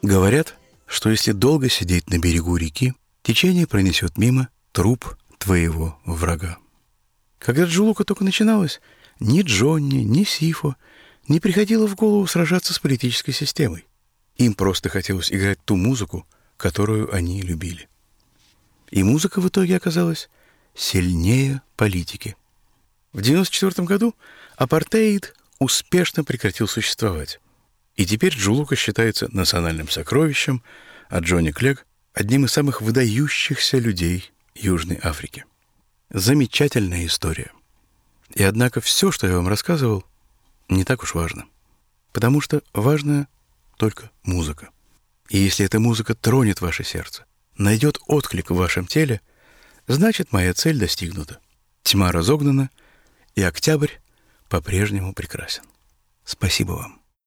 Говорят, что если долго сидеть на берегу реки, течение пронесет мимо труп твоего врага. Когда Джулука только начиналась, ни Джонни, ни Сифо не приходило в голову сражаться с политической системой. Им просто хотелось играть ту музыку, которую они любили. И музыка в итоге оказалась сильнее политики. В 1994 году апартеид успешно прекратил существовать. И теперь Джулука считается национальным сокровищем, а Джонни Клег – одним из самых выдающихся людей Южной Африки. Замечательная история. И однако все, что я вам рассказывал, не так уж важно. Потому что важна только музыка. И если эта музыка тронет ваше сердце, найдет отклик в вашем теле, значит, моя цель достигнута. Тьма разогнана, и октябрь по-прежнему прекрасен. Спасибо вам.